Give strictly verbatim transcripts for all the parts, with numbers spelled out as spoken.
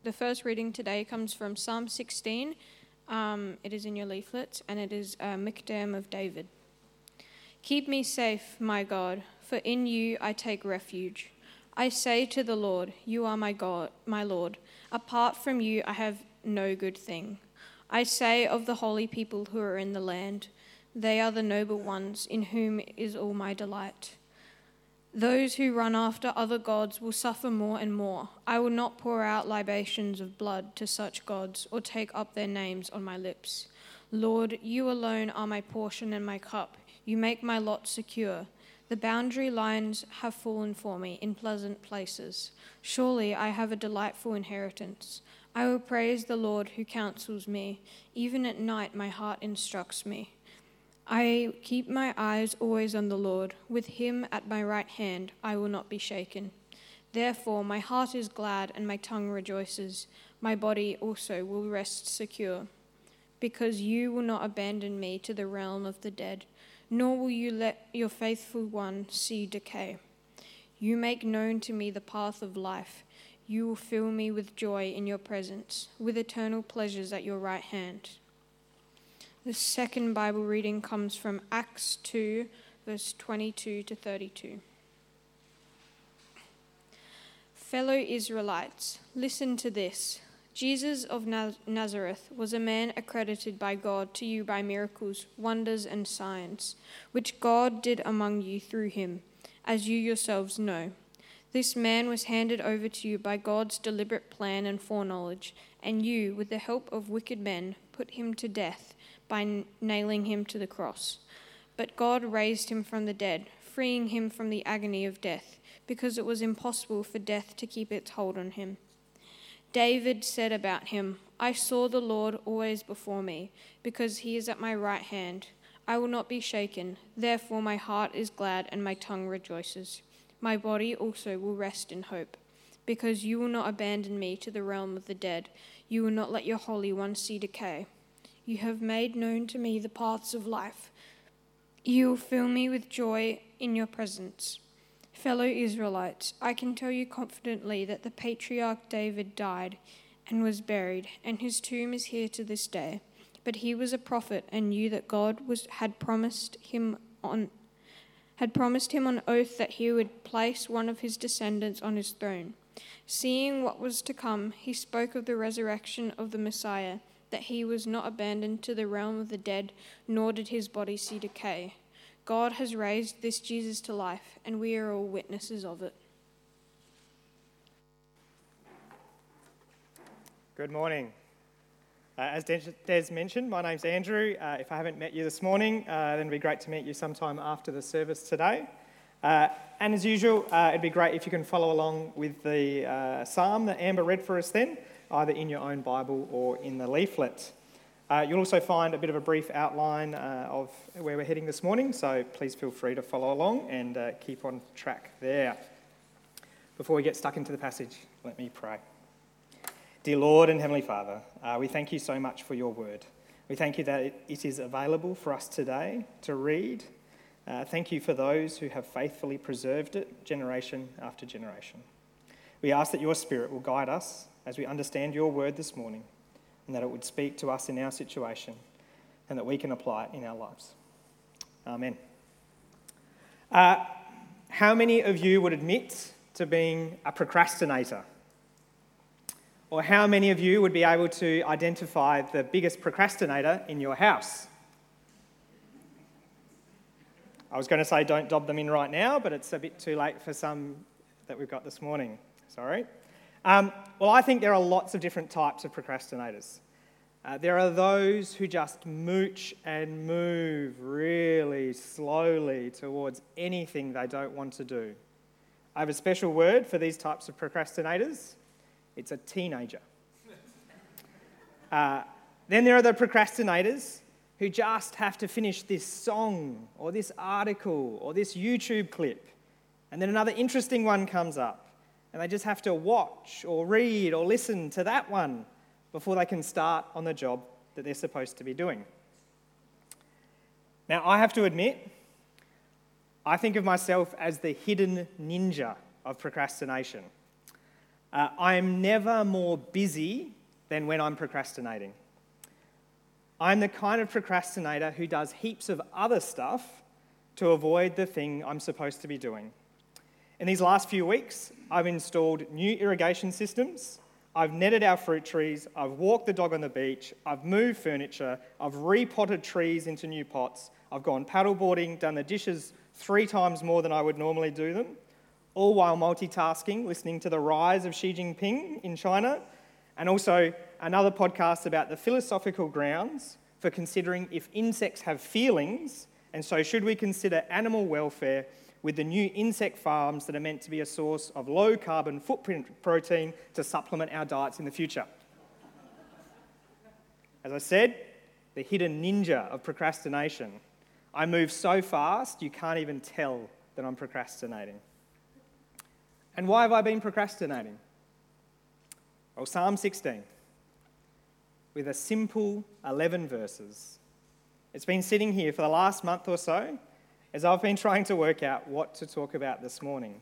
The first reading today comes from Psalm sixteen. Um, it is in your leaflets, and it is a Miktam of David. Keep me safe, my God, for in you I take refuge. I say to the Lord, you are my God, my Lord. Apart from you, I have no good thing. I say of the holy people who are in the land, they are the noble ones in whom is all my delight. Those who run after other gods will suffer more and more. I will not pour out libations of blood to such gods or take up their names on my lips. Lord, you alone are my portion and my cup. You make my lot secure. The boundary lines have fallen for me in pleasant places. Surely I have a delightful inheritance. I will praise the Lord who counsels me. Even at night my heart instructs me. I keep my eyes always on the Lord. With him at my right hand, I will not be shaken. Therefore, my heart is glad and my tongue rejoices. My body also will rest secure. Because you will not abandon me to the realm of the dead, nor will you let your faithful one see decay. You make known to me the path of life. You will fill me with joy in your presence, with eternal pleasures at your right hand. The second Bible reading comes from Acts two, verse twenty-two to thirty-two. Fellow Israelites, listen to this. Jesus of Naz- Nazareth was a man accredited by God to you by miracles, wonders, and signs, which God did among you through him, as you yourselves know. This man was handed over to you by God's deliberate plan and foreknowledge, and you, with the help of wicked men, put him to death by nailing him to the cross. But God raised him from the dead, freeing him from the agony of death, because it was impossible for death to keep its hold on him. David said about him, I saw the Lord always before me, because he is at my right hand. I will not be shaken. Therefore my heart is glad and my tongue rejoices. My body also will rest in hope, because you will not abandon me to the realm of the dead. You will not let your Holy One see decay. You have made known to me the paths of life. You will fill me with joy in your presence. Fellow Israelites, I can tell you confidently that the patriarch David died and was buried, and his tomb is here to this day. But he was a prophet and knew that God was had promised him on had promised him on oath that he would place one of his descendants on his throne. Seeing what was to come, he spoke of the resurrection of the Messiah, that he was not abandoned to the realm of the dead, nor did his body see decay. God has raised this Jesus to life, and we are all witnesses of it. Good morning. Uh, as Des mentioned, my name's Andrew. Uh, if I haven't met you this morning, uh, then it'd be great to meet you sometime after the service today. Uh, and as usual, uh, it'd be great if you can follow along with the uh, psalm that Amber read for us then, either in your own Bible or in the leaflet. Uh, you'll also find a bit of a brief outline uh, of where we're heading this morning, so please feel free to follow along and uh, keep on track there. Before we get stuck into the passage, let me pray. Dear Lord and Heavenly Father, uh, we thank you so much for your word. We thank you that it, it is available for us today to read. Uh, thank you for those who have faithfully preserved it generation after generation. We ask that your Spirit will guide us as we understand your word this morning, and that it would speak to us in our situation, and that we can apply it in our lives. Amen. Uh, how many of you would admit to being a procrastinator? Or how many of you would be able to identify the biggest procrastinator in your house? I was going to say don't dob them in right now, but it's a bit too late for some that we've got this morning. Sorry. Um, well, I think there are lots of different types of procrastinators. Uh, there are those who just mooch and move really slowly towards anything they don't want to do. I have a special word for these types of procrastinators. It's a teenager. Uh, then there are the procrastinators who just have to finish this song or this article or this YouTube clip, and then another interesting one comes up, and they just have to watch or read or listen to that one before they can start on the job that they're supposed to be doing. Now, I have to admit, I think of myself as the hidden ninja of procrastination. Uh, I am never more busy than when I'm procrastinating. I'm the kind of procrastinator who does heaps of other stuff to avoid the thing I'm supposed to be doing. In these last few weeks, I've installed new irrigation systems, I've netted our fruit trees, I've walked the dog on the beach, I've moved furniture, I've repotted trees into new pots, I've gone paddleboarding, done the dishes three times more than I would normally do them, all while multitasking, listening to the rise of Xi Jinping in China, and also another podcast about the philosophical grounds for considering if insects have feelings, and so should we consider animal welfare with the new insect farms that are meant to be a source of low-carbon footprint protein to supplement our diets in the future. As I said, the hidden ninja of procrastination. I move so fast you can't even tell that I'm procrastinating. And why have I been procrastinating? Well, Psalm sixteen, with a simple eleven verses. It's been sitting here for the last month or so as I've been trying to work out what to talk about this morning.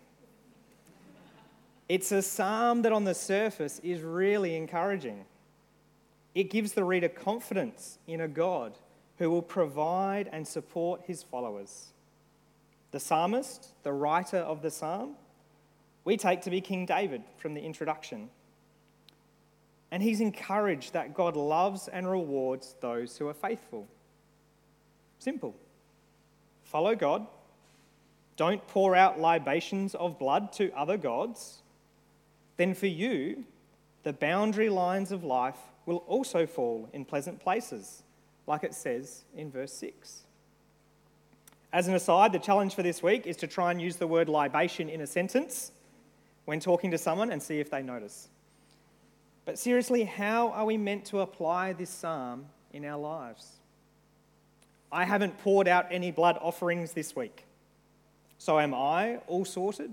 It's a psalm that on the surface is really encouraging. It gives the reader confidence in a God who will provide and support his followers. The psalmist, the writer of the psalm, we take to be King David from the introduction. And he's encouraged that God loves and rewards those who are faithful. Simple. Follow God. Don't pour out libations of blood to other gods. Then for you, the boundary lines of life will also fall in pleasant places, like it says in verse six. As an aside, the challenge for this week is to try and use the word libation in a sentence when talking to someone and see if they notice. But seriously, how are we meant to apply this psalm in our lives? I haven't poured out any blood offerings this week. So am I all sorted?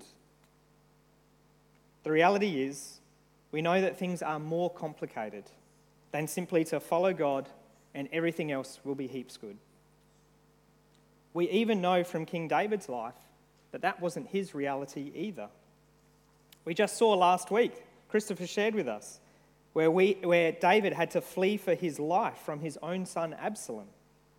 The reality is, we know that things are more complicated than simply to follow God and everything else will be heaps good. We even know from King David's life that that wasn't his reality either. We just saw last week, Christopher shared with us, where, we, where David had to flee for his life from his own son Absalom.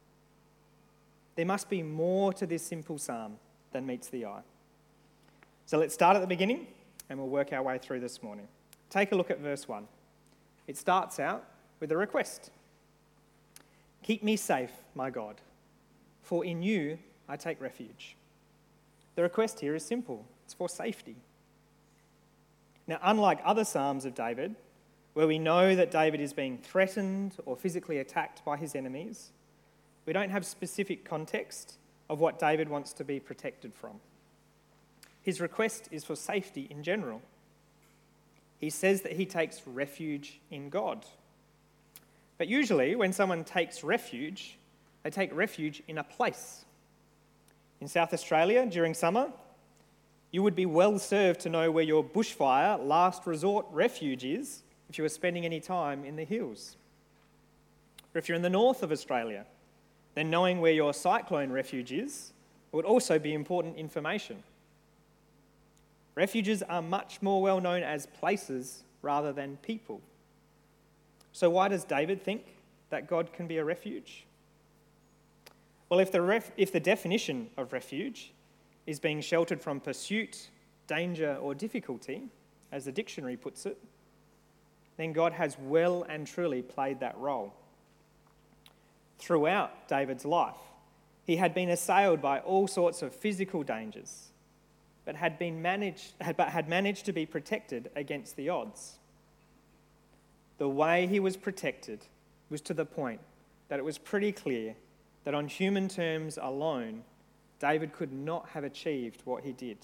There must be more to this simple psalm than meets the eye. So let's start at the beginning and we'll work our way through this morning. Take a look at verse one. It starts out with a request. Keep me safe, my God, for in you I take refuge. The request here is simple. It's for safety. Now, unlike other psalms of David, where we know that David is being threatened or physically attacked by his enemies, we don't have specific context of what David wants to be protected from. His request is for safety in general. He says that he takes refuge in God. But usually when someone takes refuge, they take refuge in a place. In South Australia during summer, you would be well served to know where your bushfire last resort refuge is if you were spending any time in the hills. Or if you're in the north of Australia, then knowing where your cyclone refuge is would also be important information. Refuges are much more well known as places rather than people. So why does David think that God can be a refuge? Well, if the, ref- if the definition of refuge is being sheltered from pursuit, danger, or difficulty, as the dictionary puts it, then God has well and truly played that role. Throughout David's life, he had been assailed by all sorts of physical dangers, but had been managed, but had managed to be protected against the odds. The way he was protected was to the point that it was pretty clear that on human terms alone, David could not have achieved what he did.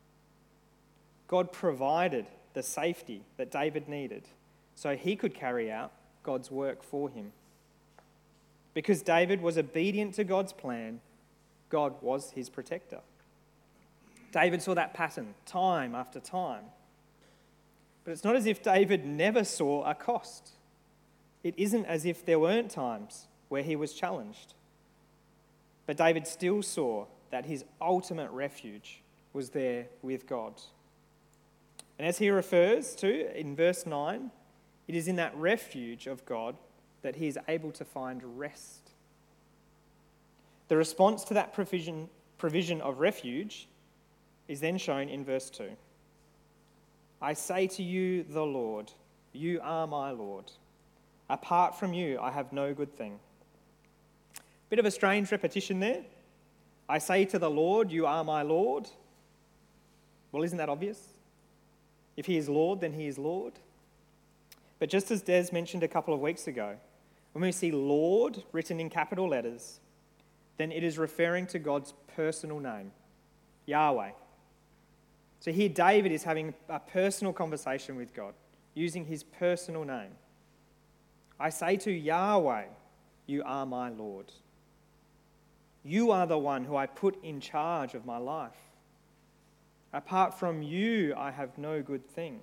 God provided the safety that David needed so he could carry out God's work for him. Because David was obedient to God's plan, God was his protector. David saw that pattern time after time. But it's not as if David never saw a cost. It isn't as if there weren't times where he was challenged. But David still saw that his ultimate refuge was there with God. And as he refers to in verse nine, it is in that refuge of God that he is able to find rest. The response to that provision, provision of refuge is then shown in verse two. I say to you, the Lord, you are my Lord. Apart from you, I have no good thing. Bit of a strange repetition there. I say to the Lord, you are my Lord. Well, isn't that obvious? If he is Lord, then he is Lord. But just as Des mentioned a couple of weeks ago, when we see Lord written in capital letters, then it is referring to God's personal name, Yahweh. So here David is having a personal conversation with God, using his personal name. I say to Yahweh, you are my Lord. You are the one who I put in charge of my life. Apart from you, I have no good thing.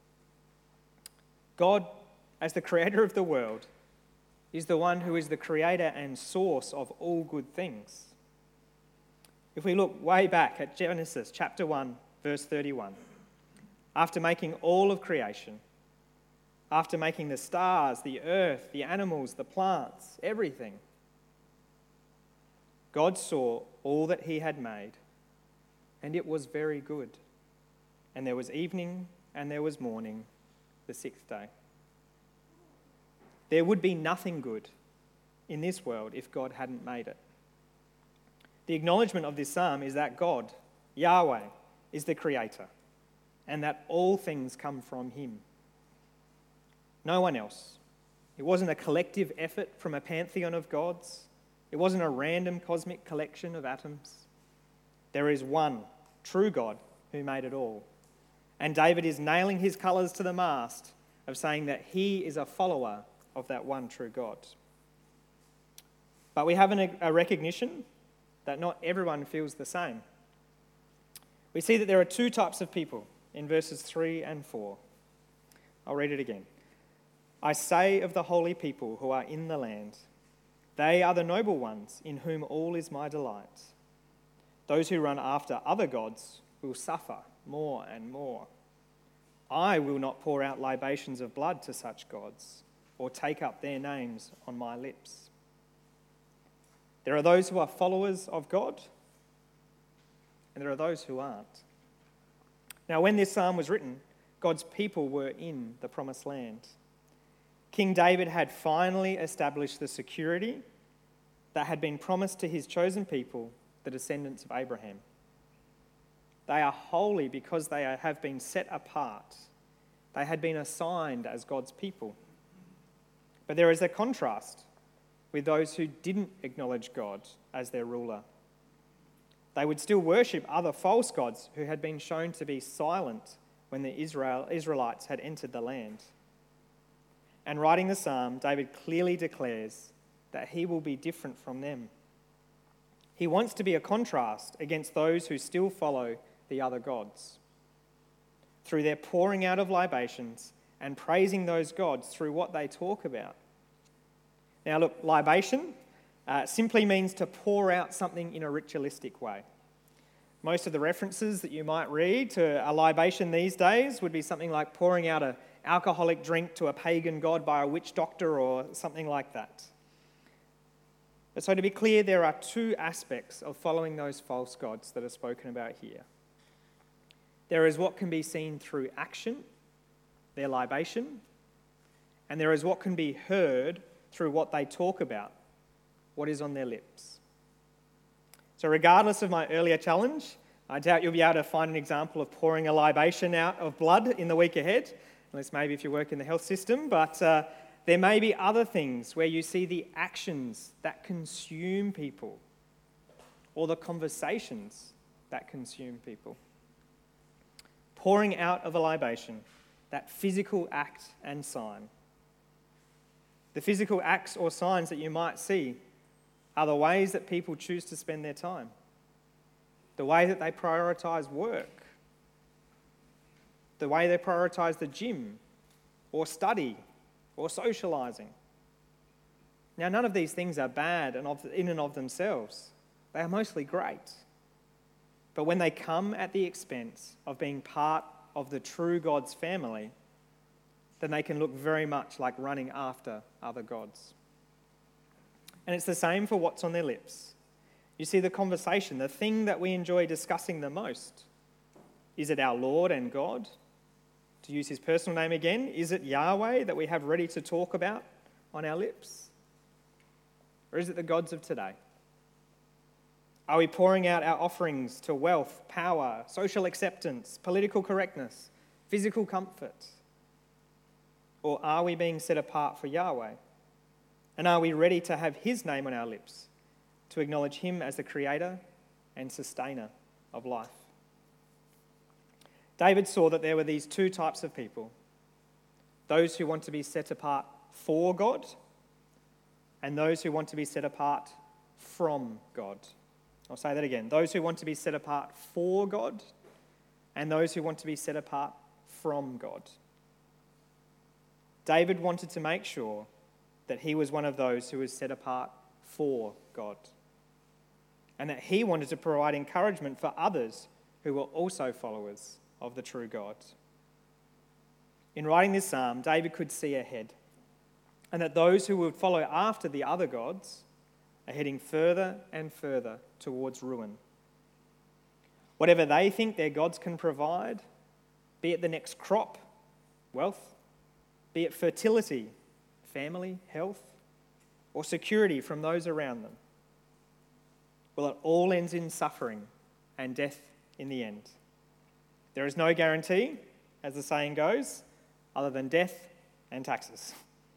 God, as the creator of the world, is the one who is the creator and source of all good things. If we look way back at Genesis chapter one, verse thirty-one, after making all of creation, after making the stars, the earth, the animals, the plants, everything, God saw all that he had made, and it was very good. And there was evening and there was morning, the sixth day. There would be nothing good in this world if God hadn't made it. The acknowledgement of this psalm is that God, Yahweh, is the creator, and that all things come from him. No one else. It wasn't a collective effort from a pantheon of gods. It wasn't a random cosmic collection of atoms. There is one true God who made it all. And David is nailing his colours to the mast of saying that he is a follower of that one true God. But we have an, a recognition that not everyone feels the same. We see that there are two types of people in verses three and four. I'll read it again. I say of the holy people who are in the land, they are the noble ones in whom all is my delight. Those who run after other gods will suffer more and more. I will not pour out libations of blood to such gods, or take up their names on my lips. There are those who are followers of God, and there are those who aren't. Now, when this psalm was written, God's people were in the promised land. King David had finally established the security that had been promised to his chosen people, the descendants of Abraham. They are holy because they have been set apart. They had been assigned as God's people. But there is a contrast with those who didn't acknowledge God as their ruler. They would still worship other false gods who had been shown to be silent when the Israel, Israelites had entered the land. And writing the psalm, David clearly declares that he will be different from them. He wants to be a contrast against those who still follow the other gods, through their pouring out of libations and praising those gods through what they talk about. Now look, libation uh, simply means to pour out something in a ritualistic way. Most of the references that you might read to a libation these days would be something like pouring out an alcoholic drink to a pagan god by a witch doctor or something like that. But so to be clear, there are two aspects of following those false gods that are spoken about here. There is what can be seen through action, their libation, and there is what can be heard through what they talk about, what is on their lips. So regardless of my earlier challenge, I doubt you'll be able to find an example of pouring a libation out of blood in the week ahead, unless maybe if you work in the health system, but uh, there may be other things where you see the actions that consume people, or the conversations that consume people. Pouring out of a libation, that physical act and sign. The physical acts or signs that you might see are the ways that people choose to spend their time, the way that they prioritise work, the way they prioritise the gym or study or socialising. Now, none of these things are bad in and of themselves. They are mostly great. But when they come at the expense of being part of the true God's family, then they can look very much like running after other gods. And it's the same for what's on their lips. You see, the conversation, the thing that we enjoy discussing the most, is it our Lord and God? To use his personal name again, is it Yahweh that we have ready to talk about on our lips? Or is it the gods of today? Are we pouring out our offerings to wealth, power, social acceptance, political correctness, physical comfort? Or are we being set apart for Yahweh? And are we ready to have his name on our lips, to acknowledge him as the creator and sustainer of life? David saw that there were these two types of people: those who want to be set apart for God and those who want to be set apart from God. I'll say that again. Those who want to be set apart for God and those who want to be set apart from God. David wanted to make sure that he was one of those who was set apart for God, and that he wanted to provide encouragement for others who were also followers of the true God. In writing this psalm, David could see ahead, and that those who would follow after the other gods are heading further and further towards ruin. Whatever they think their gods can provide, be it the next crop, wealth, be it fertility, family, health, or security from those around them, well, it all ends in suffering and death in the end. There is no guarantee, as the saying goes, other than death and taxes.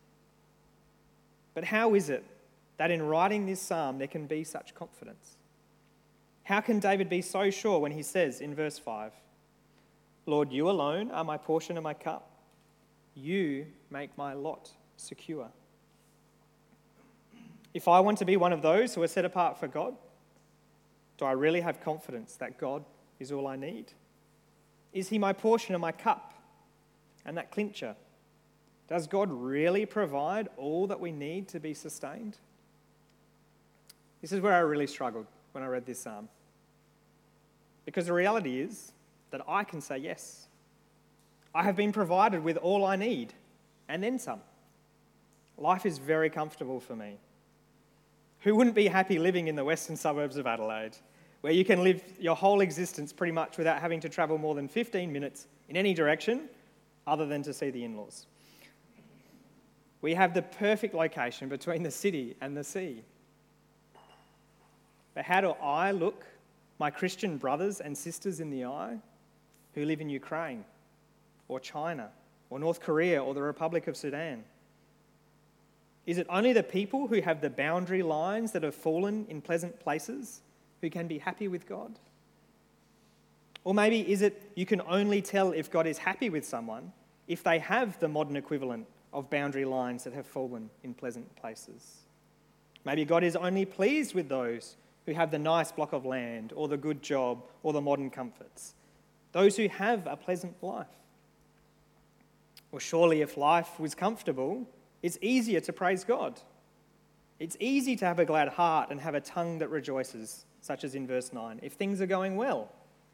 But how is it that in writing this psalm there can be such confidence? How can David be so sure when he says in verse five, "Lord, you alone are my portion and my cup. You make my lot secure"? If I want to be one of those who are set apart for God, do I really have confidence that God is all I need? Is he my portion and my cup and that clincher? Does God really provide all that we need to be sustained? This is where I really struggled when I read this psalm. Because the reality is that I can say yes. I have been provided with all I need, and then some. Life is very comfortable for me. Who wouldn't be happy living in the western suburbs of Adelaide, where you can live your whole existence pretty much without having to travel more than fifteen minutes in any direction other than to see the in-laws? We have the perfect location between the city and the sea. But how do I look my Christian brothers and sisters in the eye who live in Ukraine or China or North Korea or the Republic of Sudan? Is it only the people who have the boundary lines that have fallen in pleasant places who can be happy with God? Or maybe is it you can only tell if God is happy with someone if they have the modern equivalent of boundary lines that have fallen in pleasant places? Maybe God is only pleased with those who have the nice block of land or the good job or the modern comforts, those who have a pleasant life. Or surely if life was comfortable, it's easier to praise God. It's easy to have a glad heart and have a tongue that rejoices, such as in verse nine, if things are going well.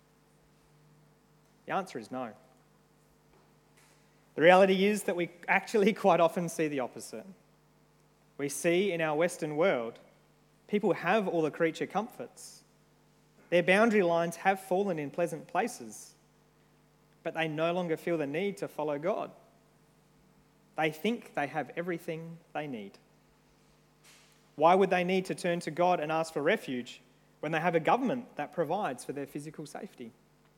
The answer is no. The reality is that we actually quite often see the opposite. We see in our Western world, people have all the creature comforts. Their boundary lines have fallen in pleasant places, but they no longer feel the need to follow God. They think they have everything they need. Why would they need to turn to God and ask for refuge when they have a government that provides for their physical safety?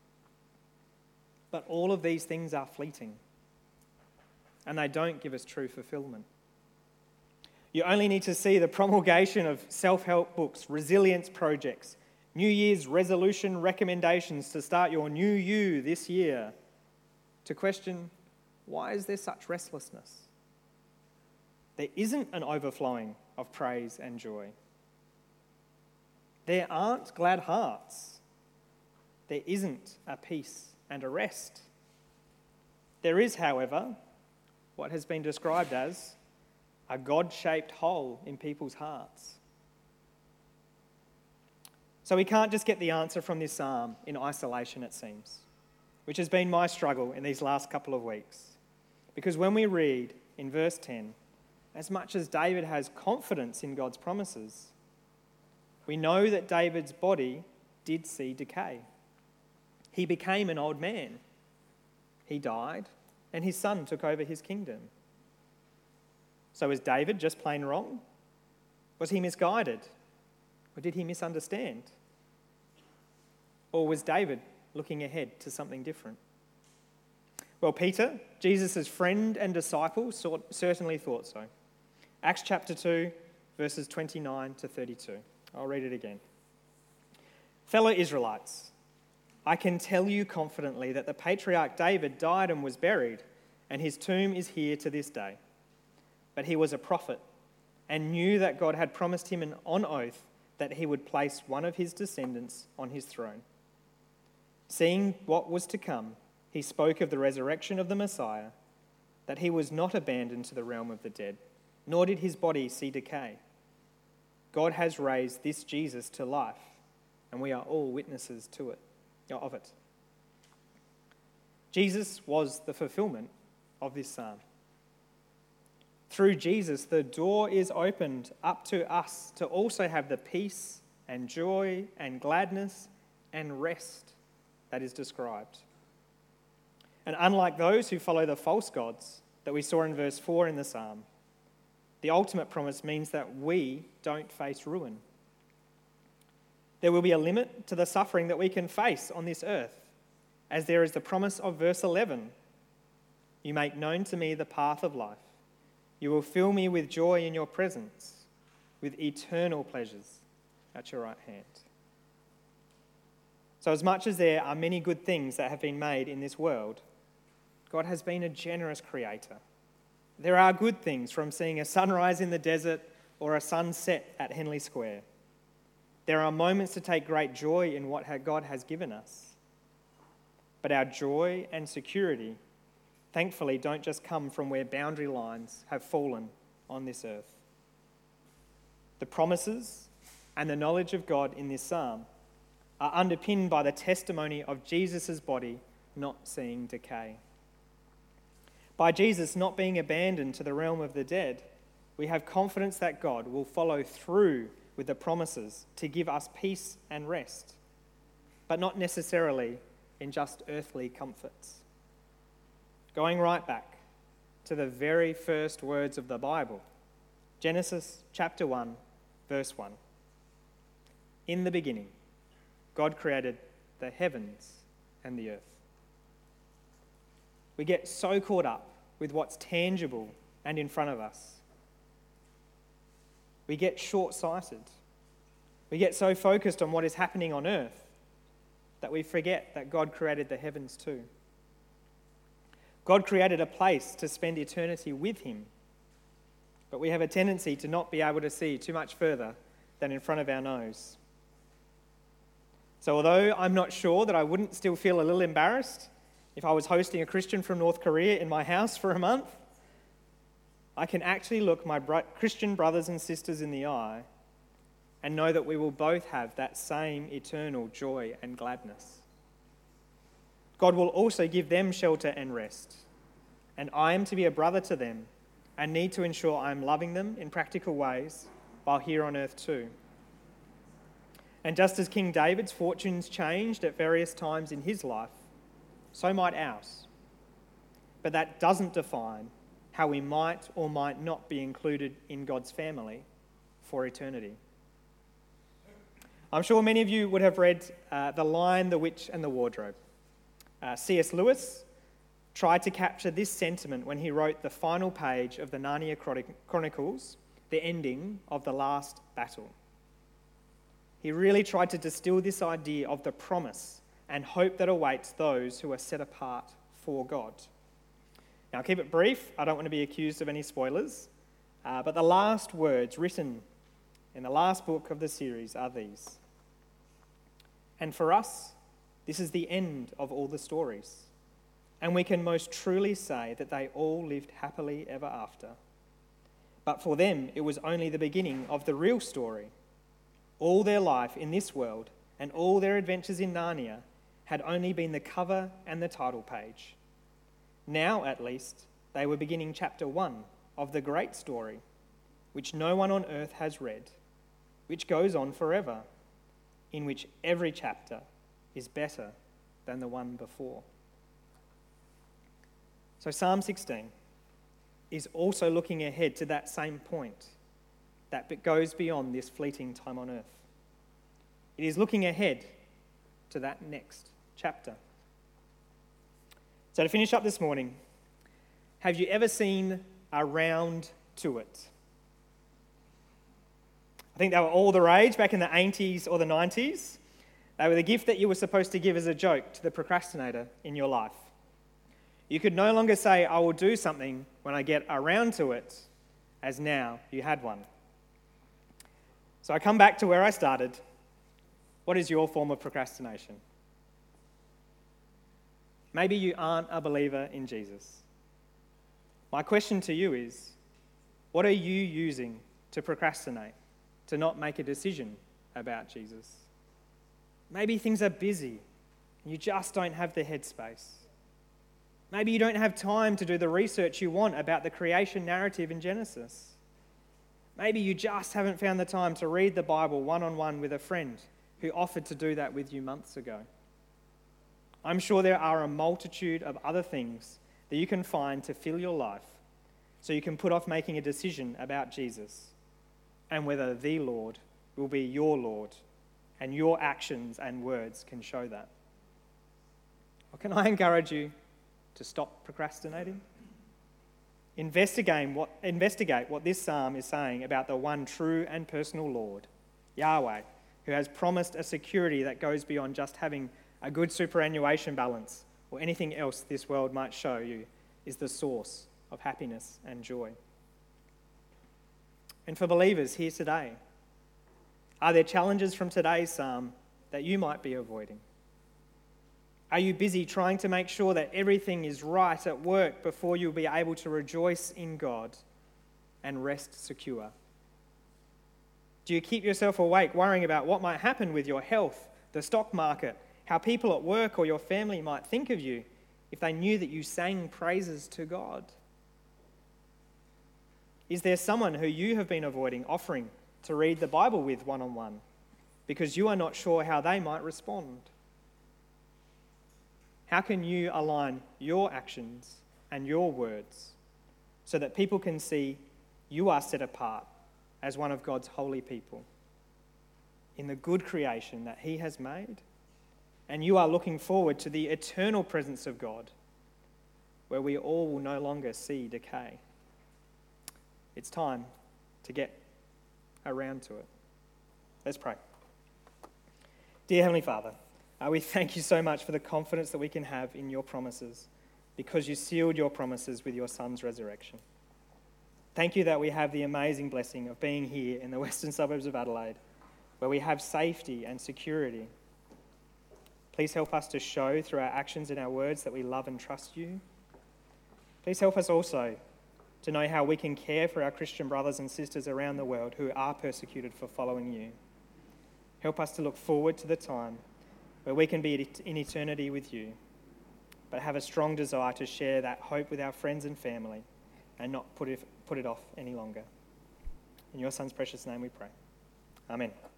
But all of these things are fleeting, and they don't give us true fulfillment. You only need to see the promulgation of self-help books, resilience projects, New Year's resolution recommendations to start your new you this year to question, why is there such restlessness? There isn't an overflowing of praise and joy. There aren't glad hearts. There isn't a peace and a rest. There is, however, what has been described as a God-shaped hole in people's hearts. So we can't just get the answer from this psalm in isolation, it seems. which has been my struggle in these last couple of weeks. Because when we read in verse ten, as much as David has confidence in God's promises, we know that David's body did see decay. He became an old man. He died, and his son took over his kingdom. So was David just plain wrong? Was he misguided? Or did he misunderstand? Or was David looking ahead to something different? Well, Peter, Jesus' friend and disciple, certainly thought so. Acts chapter two, verses twenty-nine to thirty-two. I'll read it again. Fellow Israelites, I can tell you confidently that the patriarch David died and was buried, and his tomb is here to this day. But he was a prophet and knew that God had promised him on oath that he would place one of his descendants on his throne. Seeing what was to come, he spoke of the resurrection of the Messiah, that he was not abandoned to the realm of the dead, nor did his body see decay. God has raised this Jesus to life, and we are all witnesses to it, of it. Jesus was the fulfillment of this psalm. Through Jesus, the door is opened up to us to also have the peace and joy and gladness and rest that is described. And unlike those who follow the false gods that we saw in verse four in the psalm, the ultimate promise means that we don't face ruin. There will be a limit to the suffering that we can face on this earth, as there is the promise of verse eleven. You make known to me the path of life. You will fill me with joy in your presence, with eternal pleasures at your right hand. So as much as there are many good things that have been made in this world, God has been a generous creator. There are good things, from seeing a sunrise in the desert or a sunset at Henley Square. There are moments to take great joy in what God has given us. But our joy and security, thankfully, don't just come from where boundary lines have fallen on this earth. The promises and the knowledge of God in this psalm are underpinned by the testimony of Jesus' body not seeing decay. By Jesus not being abandoned to the realm of the dead, we have confidence that God will follow through with the promises to give us peace and rest, but not necessarily in just earthly comforts. Going right back to the very first words of the Bible, Genesis chapter one, verse one. In the beginning, God created the heavens and the earth. We get so caught up with what's tangible and in front of us. We get short-sighted. We get so focused on what is happening on earth that we forget that God created the heavens too. God created a place to spend eternity with him, but we have a tendency to not be able to see too much further than in front of our nose. So although I'm not sure that I wouldn't still feel a little embarrassed if I was hosting a Christian from North Korea in my house for a month, I can actually look my bro- Christian brothers and sisters in the eye and know that we will both have that same eternal joy and gladness. God will also give them shelter and rest, and I am to be a brother to them and need to ensure I am loving them in practical ways while here on earth too. And just as King David's fortunes changed at various times in his life, so might ours. But that doesn't define how we might or might not be included in God's family for eternity. I'm sure many of you would have read uh, The Lion, the Witch and the Wardrobe. Uh, C S Lewis tried to capture this sentiment when he wrote the final page of the Narnia Chronicles, the ending of the last battle. He really tried to distill this idea of the promise and hope that awaits those who are set apart for God. Now, I'll keep it brief. I don't want to be accused of any spoilers. Uh, but the last words written in the last book of the series are these. And for us, this is the end of all the stories. And we can most truly say that they all lived happily ever after. But for them, it was only the beginning of the real story. All their life in this world and all their adventures in Narnia had only been the cover and the title page. Now, at least, they were beginning chapter one of the great story, which no one on earth has read, which goes on forever, in which every chapter is better than the one before. So Psalm sixteen is also looking ahead to that same point that goes beyond this fleeting time on earth. It is looking ahead to that next chapter. So to finish up this morning, have you ever seen Around to It? I think they were all the rage back in the eighties or the nineties. They were the gift that you were supposed to give as a joke to the procrastinator in your life. You could no longer say, I will do something when I get around to it, as now you had one. So I come back to where I started. What is your form of procrastination? Maybe you aren't a believer in Jesus. My question to you is, what are you using to procrastinate, to not make a decision about Jesus? Maybe things are busy and you just don't have the headspace. Maybe you don't have time to do the research you want about the creation narrative in Genesis. Maybe you just haven't found the time to read the Bible one-on-one with a friend who offered to do that with you months ago. I'm sure there are a multitude of other things that you can find to fill your life so you can put off making a decision about Jesus and whether the Lord will be your Lord, and your actions and words can show that. Or can I encourage you to stop procrastinating? Investigate what, investigate what this psalm is saying about the one true and personal Lord, Yahweh, who has promised a security that goes beyond just having a good superannuation balance or anything else this world might show you is the source of happiness and joy. And for believers here today, are there challenges from today's psalm that you might be avoiding? Are you busy trying to make sure that everything is right at work before you'll be able to rejoice in God and rest secure? Do you keep yourself awake worrying about what might happen with your health, the stock market, how people at work or your family might think of you if they knew that you sang praises to God? Is there someone who you have been avoiding offering to read the Bible with one-on-one because you are not sure how they might respond? How can you align your actions and your words so that people can see you are set apart as one of God's holy people in the good creation that He has made, and you are looking forward to the eternal presence of God where we all will no longer see decay? It's time to get around to it. Let's pray. Dear Heavenly Father, uh, we thank you so much for the confidence that we can have in your promises because you sealed your promises with your Son's resurrection. Thank you that we have the amazing blessing of being here in the western suburbs of Adelaide, where we have safety and security. Please help us to show through our actions and our words that we love and trust you. Please help us also to know how we can care for our Christian brothers and sisters around the world who are persecuted for following you. Help us to look forward to the time where we can be in eternity with you, but have a strong desire to share that hope with our friends and family and not put it, put it off any longer. In your Son's precious name we pray. Amen.